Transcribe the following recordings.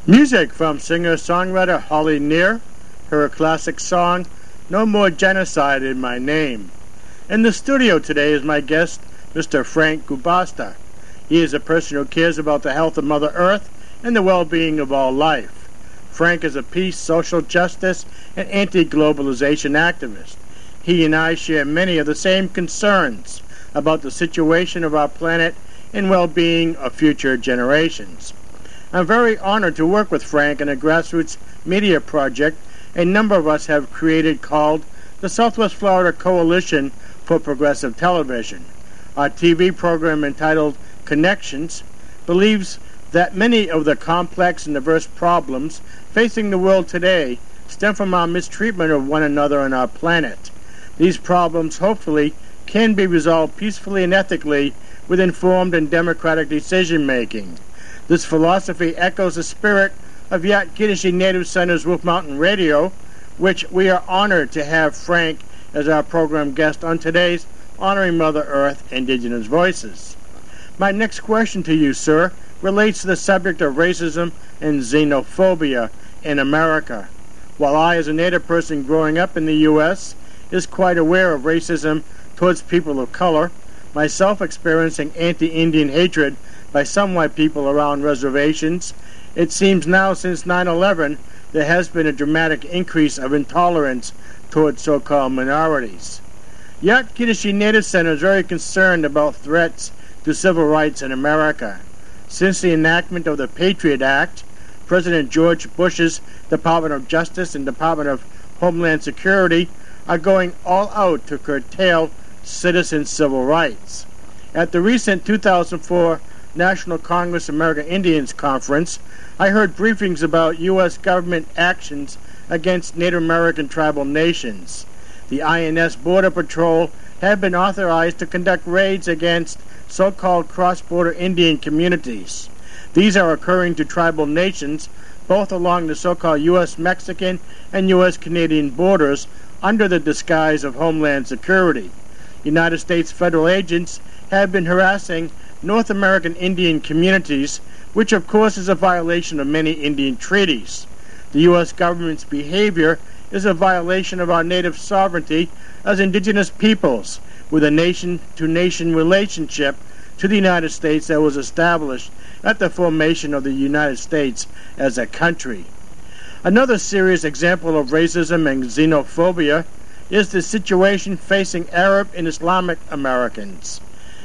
Music from singer-songwriter Holly Near, her classic song, No More Genocide in My Name. In the studio today is my guest, Mr. Frank Gubasta. He is a person who cares about the health of Mother Earth and the well-being of all life. Frank is a peace, social justice, and anti-globalization activist. He and I share many of the same concerns about the situation of our planet and well-being of future generations. I'm very honored to work with Frank on a grassroots media project a number of us have created called the Southwest Florida Coalition for Progressive Television. Our TV program entitled Connections believes that many of the complex and diverse problems facing the world today stem from our mistreatment of one another on our planet. These problems, hopefully, can be resolved peacefully and ethically with informed and democratic decision-making. This philosophy echoes the spirit of Yat-Kiddishi Native Center's Wolf Mountain Radio, which we are honored to have Frank as our program guest on today's Honoring Mother Earth Indigenous Voices. My next question to you, sir, relates to the subject of racism and xenophobia in America. While I, as a Native person growing up in the U.S., is quite aware of racism towards people of color, myself experiencing anti-Indian hatred by some white people around reservations, it seems now since 9/11 there has been a dramatic increase of intolerance towards so-called minorities. Yat-Kiddishi Native Center is very concerned about threats to civil rights in America. Since the enactment of the Patriot Act, President George Bush's Department of Justice and Department of Homeland Security are going all out to curtail citizen civil rights. At the recent 2004 National Congress American Indians Conference, I heard briefings about U.S. government actions against Native American tribal nations. The INS Border Patrol have been authorized to conduct raids against so-called cross-border Indian communities. These are occurring to tribal nations both along the so-called U.S.-Mexican and U.S.-Canadian borders under the disguise of Homeland Security. United States federal agents have been harassing North American Indian communities, which of course is a violation of many Indian treaties. The U.S. government's behavior is a violation of our native sovereignty as indigenous peoples, with a nation-to-nation relationship to the United States that was established at the formation of the United States as a country. Another serious example of racism and xenophobia is the situation facing Arab and Islamic Americans.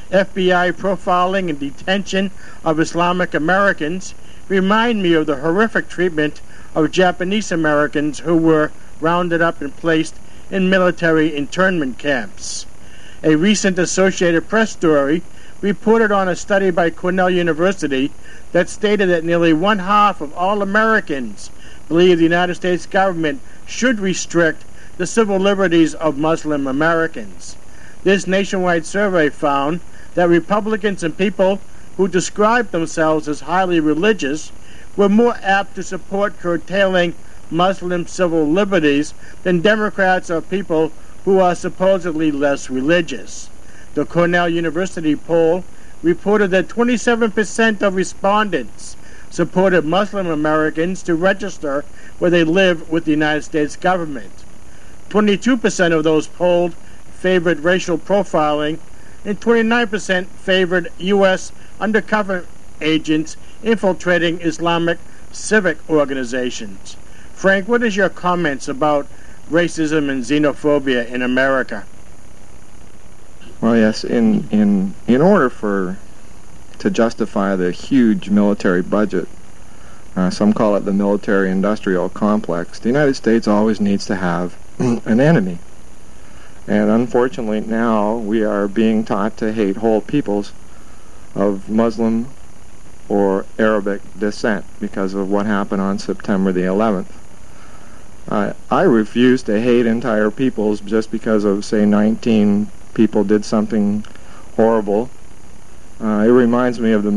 FBI profiling and detention of Islamic Americans remind me of the horrific treatment of Japanese Americans who were rounded up and placed in military internment camps. A recent Associated Press story reported on a study by Cornell University that stated that nearly one-half of all Americans believe the United States government should restrict the civil liberties of Muslim Americans. This nationwide survey found that Republicans and people who describe themselves as highly religious were more apt to support curtailing Muslim civil liberties than Democrats or people who are supposedly less religious. The Cornell University poll reported that 27% of respondents supported Muslim Americans to register where they live with the United States government. 22% of those polled favored racial profiling, and 29% favored U.S. undercover agents infiltrating Islamic civic organizations. Frank, what is your comments about racism and xenophobia in America? Well, yes, in order to justify the huge military budget, some call it the military-industrial complex, the United States always needs to have an enemy. And unfortunately now we are being taught to hate whole peoples of Muslim or Arabic descent because of what happened on September the 11th. I refuse to hate entire peoples just because of, say, 19 people did something horrible. It reminds me of the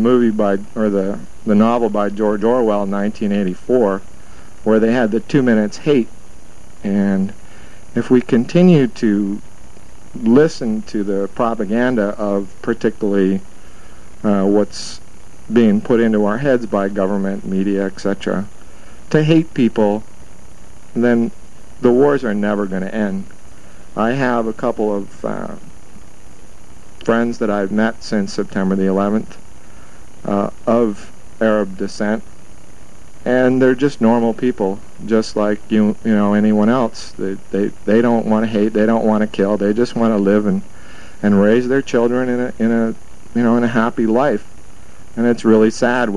novel by George Orwell, 1984, where they had the 2 minutes hate. And if we continue to listen to the propaganda of particularly what's being put into our heads by government, media, etc., to hate people, then the wars are never going to end. I have a couple of friends that I've met since September the 11th of Arab descent, and they're just normal people, just like you know anyone else. They don't want to hate, they don't want to kill, they just want to live and raise their children in a happy life. And it's really sad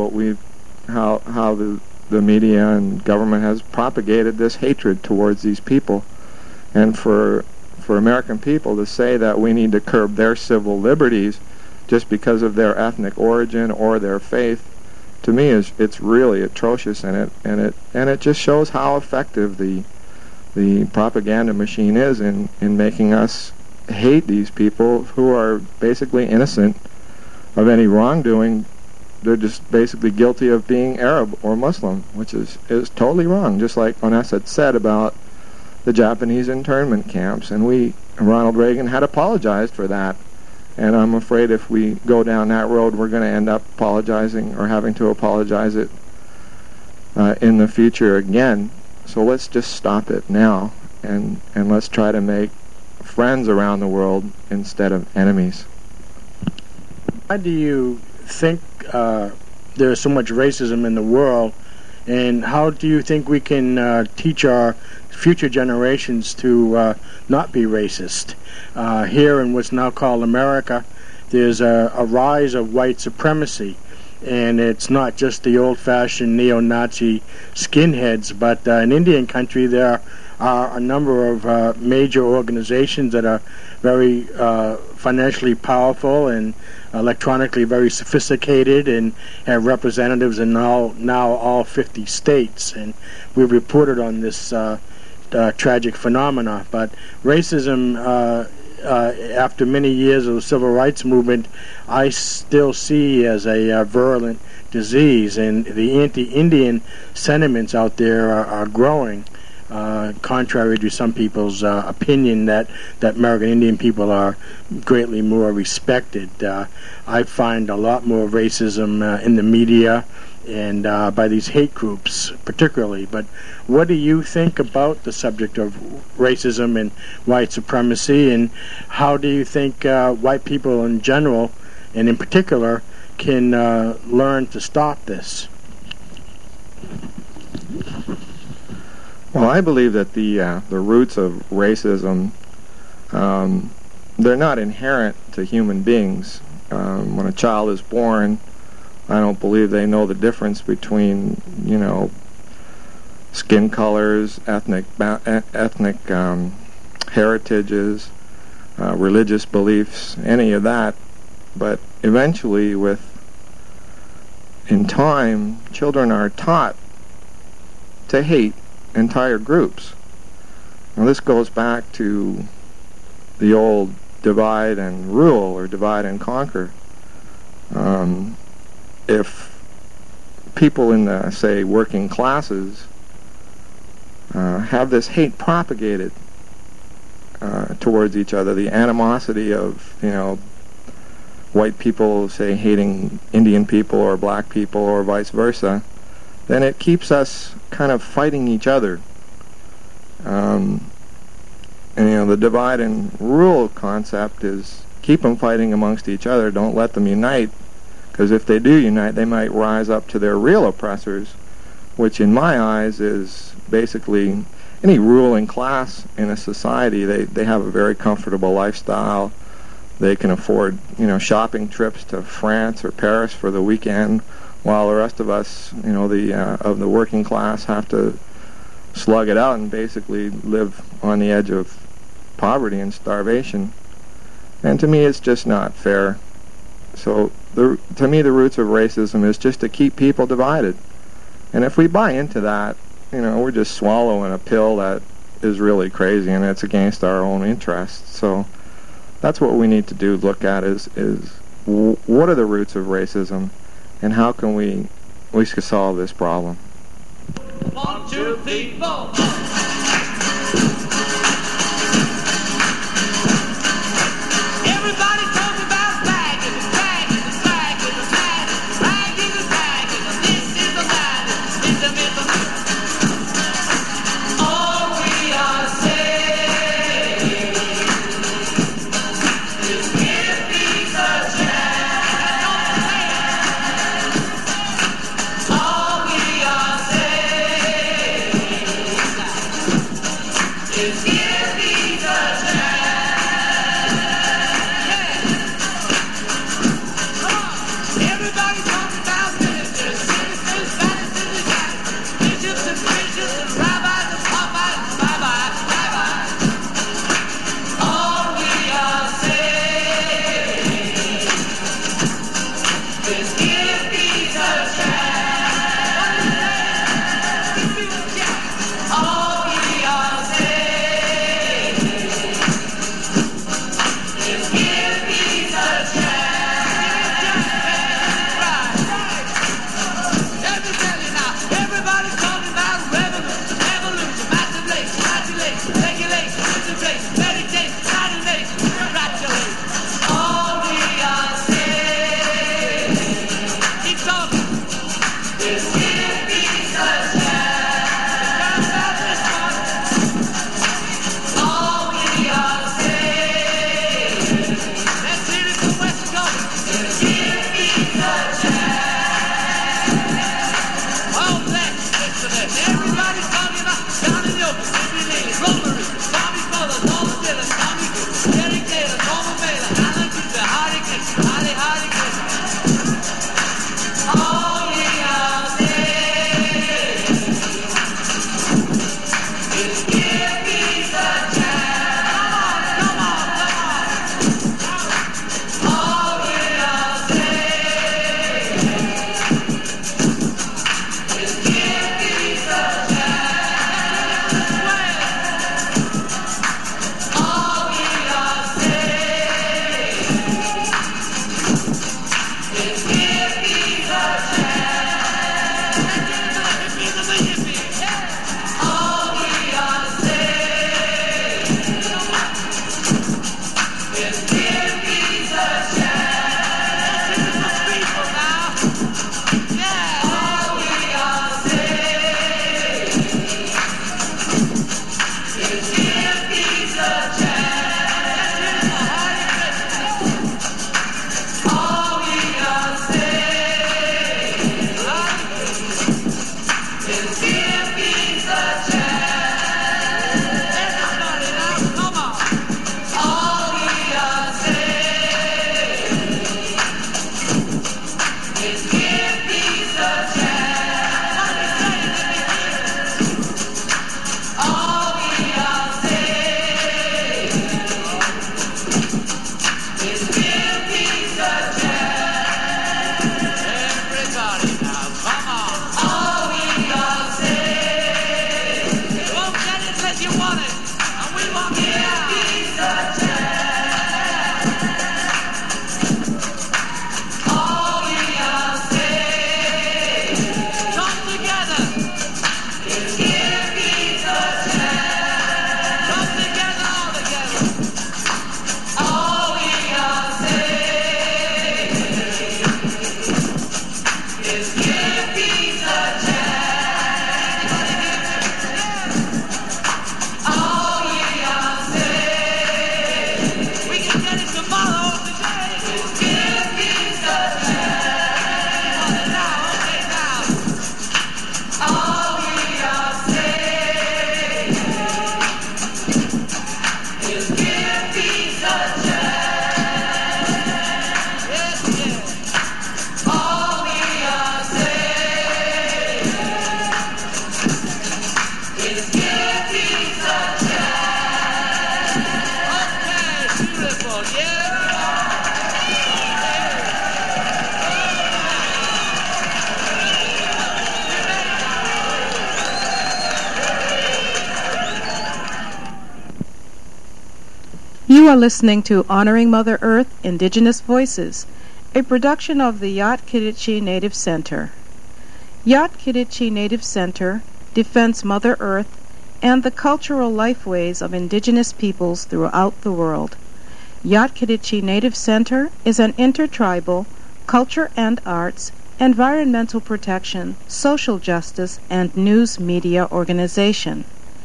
how the media and government has propagated this hatred towards these people. And for American people to say that we need to curb their civil liberties just because of their ethnic origin or their faith, to me it's really atrocious, and it just shows how effective the propaganda machine is in making us hate these people who are basically innocent of any wrongdoing. They're just basically guilty of being Arab or Muslim, which is totally wrong, just like Onessa had said about the Japanese internment camps. And Ronald Reagan had apologized for that. And I'm afraid if we go down that road, we're going to end up apologizing or having to apologize it in the future again. So let's just stop it now, and let's try to make friends around the world instead of enemies. Why do you think there is so much racism in the world, and how do you think we can teach our future generations to not be racist? Here in what's now called America, there's a rise of white supremacy, and it's not just the old-fashioned neo-Nazi skinheads, but in Indian country there are a number of major organizations that are very financially powerful and electronically very sophisticated, and have representatives in now all 50 states. And we've reported on this tragic phenomena. But racism, after many years of the civil rights movement, I still see as a virulent disease, and the anti-Indian sentiments out there are growing. Contrary to some people's opinion that American Indian people are greatly more respected. I find a lot more racism in the media and by these hate groups particularly. But what do you think about the subject of racism and white supremacy, and how do you think white people in general and in particular can learn to stop this? Well, I believe that the roots of racism, they're not inherent to human beings. When a child is born, I don't believe they know the difference between, skin colors, ethnic heritages, religious beliefs, any of that. But eventually, in time, children are taught to hate entire groups. Now this goes back to the old divide and rule, or divide and conquer. If people in the, say, working classes have this hate propagated towards each other, the animosity of, white people, say, hating Indian people or black people or vice versa, then it keeps us kind of fighting each other. And the divide and rule concept is keep them fighting amongst each other, don't let them unite, because if they do unite, they might rise up to their real oppressors, which in my eyes is basically any ruling class in a society. They have a very comfortable lifestyle. They can afford, shopping trips to France or Paris for the weekend, while the rest of us, of the working class, have to slug it out and basically live on the edge of poverty and starvation. And to me, it's just not fair. So, to me, the roots of racism is just to keep people divided. And if we buy into that, we're just swallowing a pill that is really crazy, and it's against our own interests. So, that's what we need to do, look at is what are the roots of racism, and how can we solve this problem? 1, 2, 3, 4. Everybody talking about swag is a swag is a swag is a swag. Swag is a swag is a this is a that. It's a You are listening to Honoring Mother Earth Indigenous Voices, a production of the Yat-Kiditchi Native Center. Yat-Kiditchi Native Center defends Mother Earth and the cultural lifeways of indigenous peoples throughout the world. Yat-Kiditchi Native Center is an intertribal culture and arts, environmental protection, social justice, and news media organization.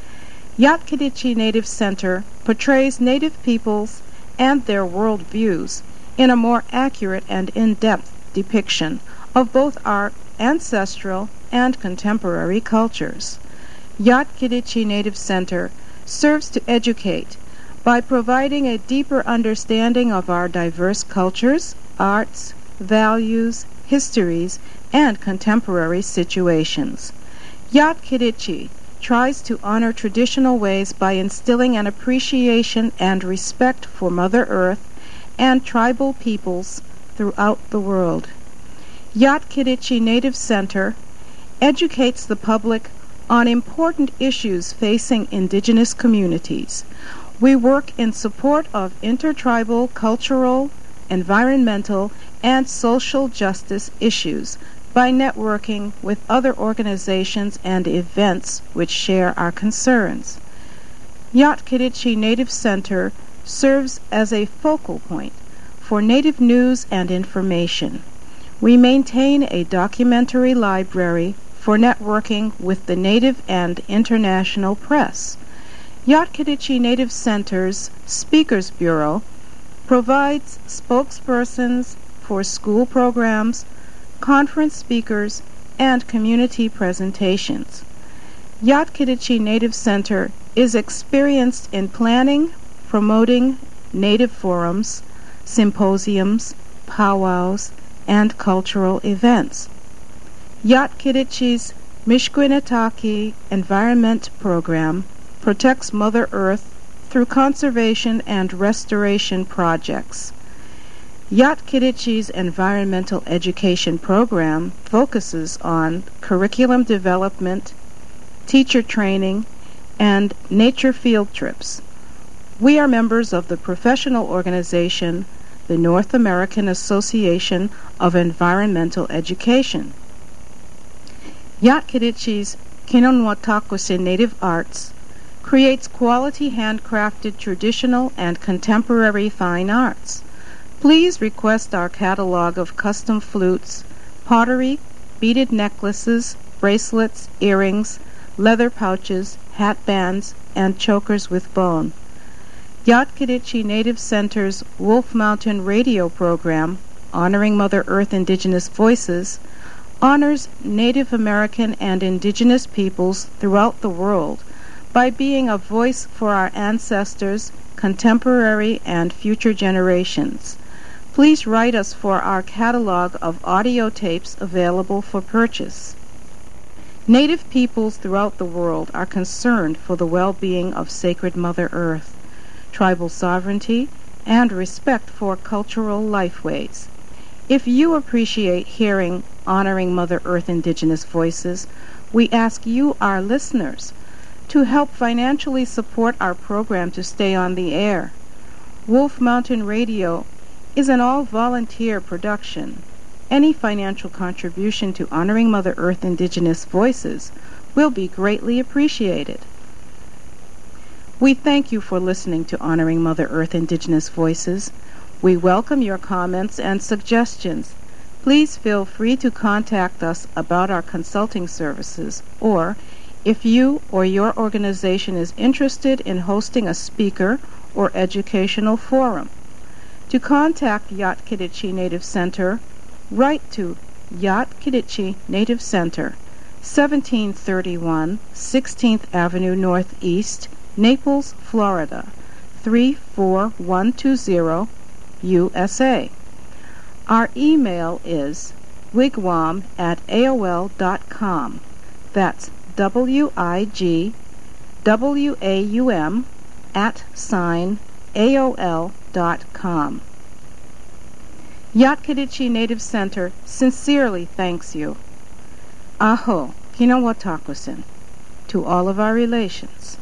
Yat-Kiditchi Native Center portrays Native peoples and their world views in a more accurate and in-depth depiction of both our ancestral and contemporary cultures. Yat-Kiditchi Native Center serves to educate by providing a deeper understanding of our diverse cultures, arts, values, histories, and contemporary situations. Yat-Kiditchi tries to honor traditional ways by instilling an appreciation and respect for Mother Earth and tribal peoples throughout the world. Yat-Kiditchi Native Center educates the public on important issues facing indigenous communities. We work in support of intertribal, cultural, environmental, and social justice issues by networking with other organizations and events which share our concerns. Yat-Kiditchi Native Center serves as a focal point for Native news and information. We maintain a documentary library for networking with the Native and international press. Yat-Kiditchi Native Center's Speakers Bureau provides spokespersons for school programs, conference speakers, and community presentations. Yat-Kiditchi Native Center is experienced in planning, promoting Native forums, symposiums, powwows, and cultural events. Yat-Kiditchi's Mishkwinetaki Environment Program protects Mother Earth through conservation and restoration projects. Yat-Kiditchi's environmental education program focuses on curriculum development, teacher training, and nature field trips. We are members of the professional organization, the North American Association of Environmental Education. Yatkidichi's Kinonwatakwasi Native Arts creates quality handcrafted traditional and contemporary fine arts. Please request our catalog of custom flutes, pottery, beaded necklaces, bracelets, earrings, leather pouches, hat bands, and chokers with bone. Yatkidichi Native Center's Wolf Mountain radio program, Honoring Mother Earth Indigenous Voices, honors Native American and indigenous peoples throughout the world by being a voice for our ancestors, contemporary and future generations. Please write us for our catalog of audio tapes available for purchase. Native peoples throughout the world are concerned for the well-being of sacred Mother Earth, tribal sovereignty, and respect for cultural lifeways. If you appreciate hearing Honoring Mother Earth Indigenous Voices, we ask you, our listeners, to help financially support our program to stay on the air. Wolf Mountain Radio is an all-volunteer production. Any financial contribution to Honoring Mother Earth Indigenous Voices will be greatly appreciated. We thank you for listening to Honoring Mother Earth Indigenous Voices. We welcome your comments and suggestions. Please feel free to contact us about our consulting services, or if you or your organization is interested in hosting a speaker or educational forum. To contact Yatkidichi Native Center, write to Yatkidichi Native Center, 1731 16th Avenue Northeast, Naples, Florida, 34120, USA. Our email is wigwam@aol.com. That's WIGWAUM @AOL.com. Yatkidichi Native Center sincerely thanks you. Aho, Kinawatakwisen, to all of our relations.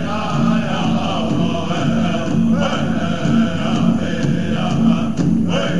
Hey!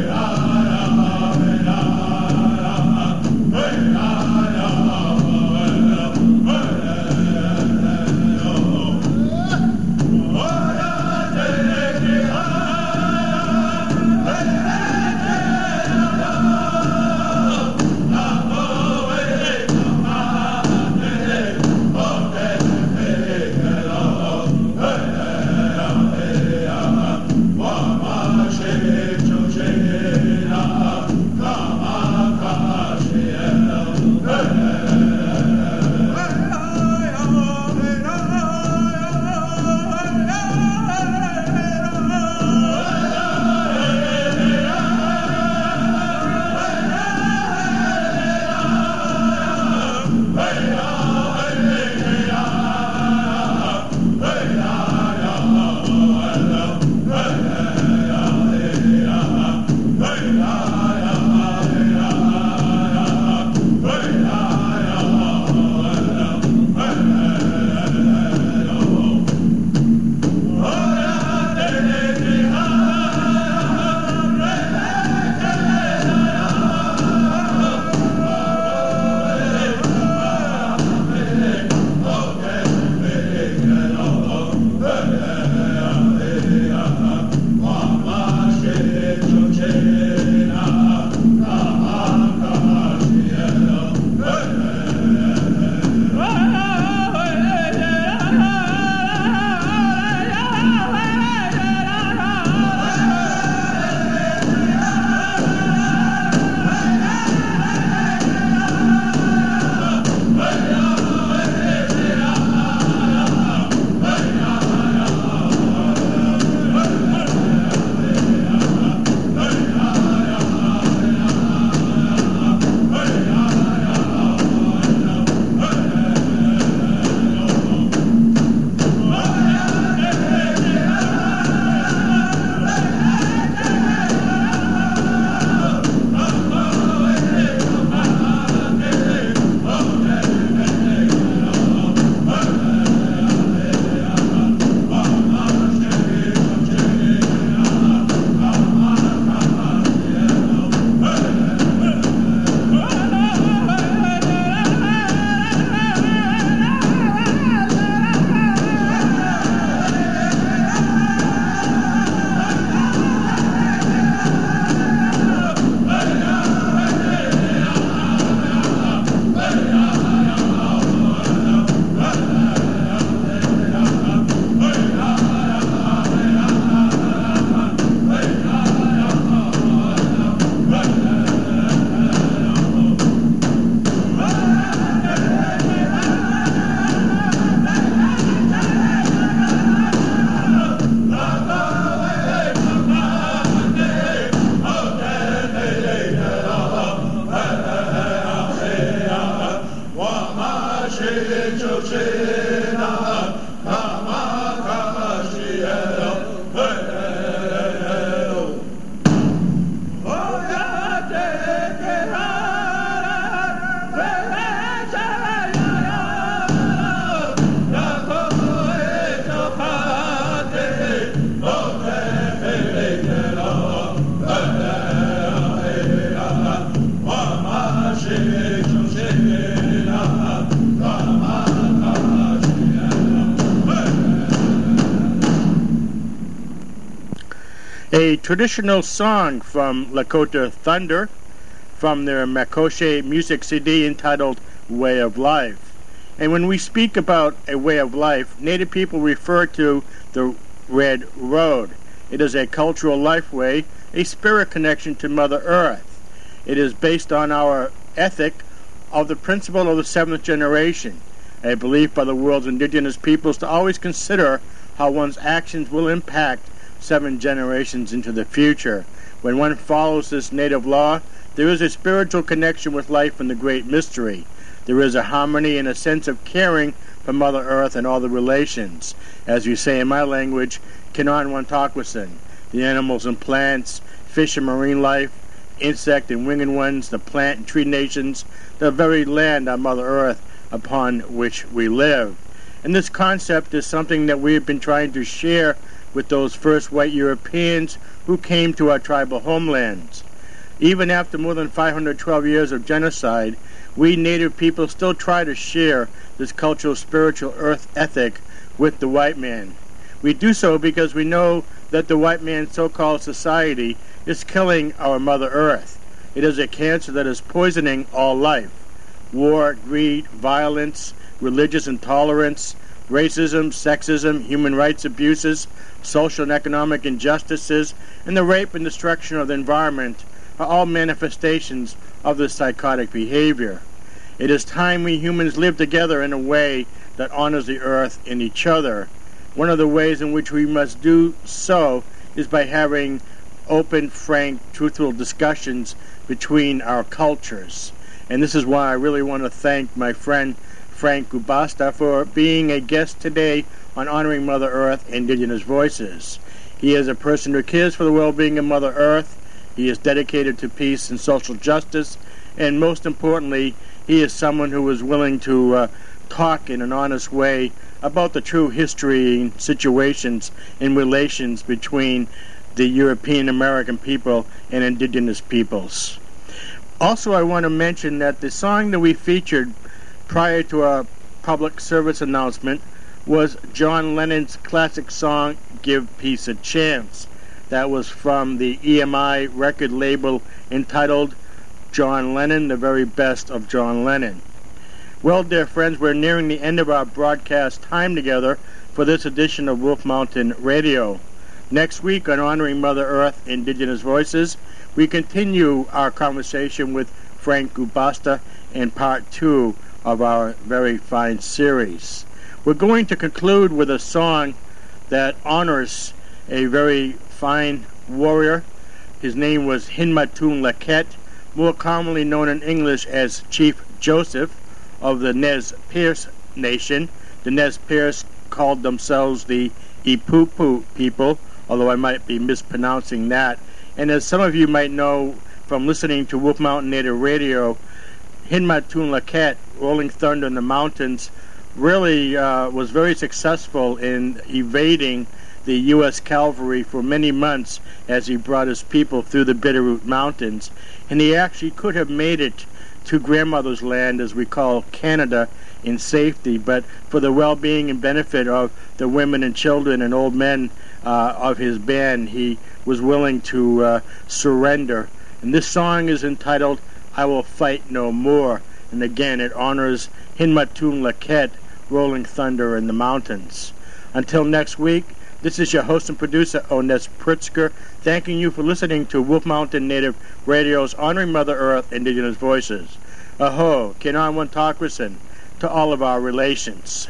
A traditional song from Lakota Thunder from their Makoche music CD entitled Way of Life. And when we speak about a way of life, Native people refer to the Red Road. It is a cultural lifeway, a spirit connection to Mother Earth. It is based on our ethic of the principle of the seventh generation, a belief by the world's indigenous peoples to always consider how one's actions will impact 7 generations into the future. When one follows this native law, there is a spiritual connection with life and the great mystery. There is a harmony and a sense of caring for Mother Earth and all the relations. As you say in my language, Kinanwantakwasin, the animals and plants, fish and marine life, insect and winged ones, the plant and tree nations, the very land on Mother Earth upon which we live. And this concept is something that we have been trying to share with those first white Europeans who came to our tribal homelands. Even after more than 512 years of genocide, we Native people still try to share this cultural, spiritual earth ethic with the white man. We do so because we know that the white man's so-called society is killing our Mother Earth. It is a cancer that is poisoning all life. War, greed, violence, religious intolerance, racism, sexism, human rights abuses, social and economic injustices, and the rape and destruction of the environment are all manifestations of this psychotic behavior. It is time we humans live together in a way that honors the earth and each other. One of the ways in which we must do so is by having open, frank, truthful discussions between our cultures. And this is why I really want to thank my friend Frank Gubasta for being a guest today on Honoring Mother Earth Indigenous Voices. He is a person who cares for the well-being of Mother Earth. He is dedicated to peace and social justice, and most importantly, he is someone who is willing to talk in an honest way about the true history and situations and relations between the European American people and indigenous peoples. Also, I want to mention that the song that we featured prior to our public service announcement was John Lennon's classic song, Give Peace a Chance. That was from the EMI record label entitled John Lennon, the very best of John Lennon. Well, dear friends, we're nearing the end of our broadcast time together for this edition of Wolf Mountain Radio. Next week on Honoring Mother Earth Indigenous Voices, we continue our conversation with Frank Gubasta in part 2 of our very fine series. We're going to conclude with a song that honors a very fine warrior. His name was Hinmatun Laket, more commonly known in English as Chief Joseph of the Nez Perce Nation. The Nez Perce called themselves the Ipupu people, although I might be mispronouncing that. And as some of you might know from listening to Wolf Mountain Native Radio, Hinmatun Laket, Rolling Thunder in the Mountains, really was very successful in evading the U.S. cavalry for many months as he brought his people through the Bitterroot Mountains. And he actually could have made it to Grandmother's Land, as we call Canada, in safety, but for the well-being and benefit of the women and children and old men of his band, he was willing to surrender. And this song is entitled, I Will Fight No More. And again, it honors Hinmatun Laket, Rolling Thunder in the Mountains. Until next week, this is your host and producer, Ones Pritzker, thanking you for listening to Wolf Mountain Native Radio's Honoring Mother Earth Indigenous Voices. Aho, Kinanwantakwasin, to all of our relations.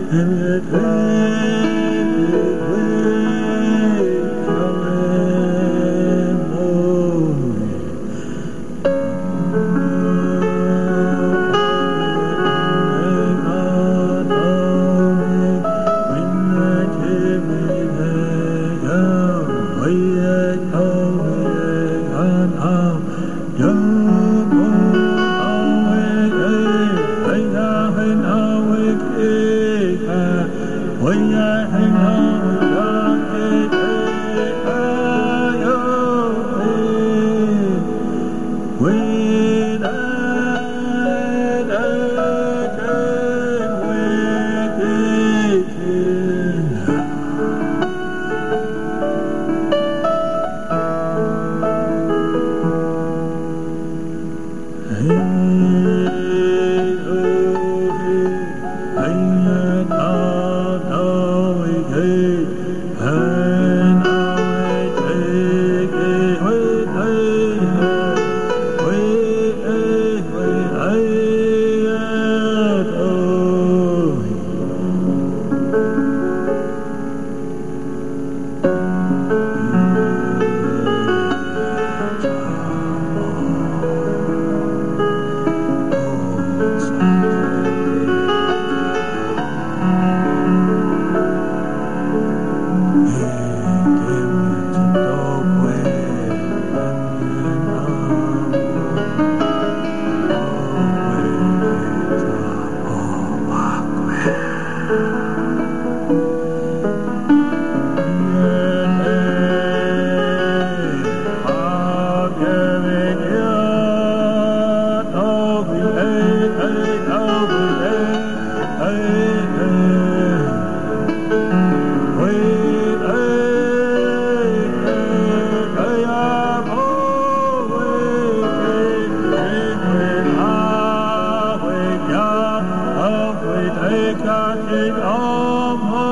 Take our King of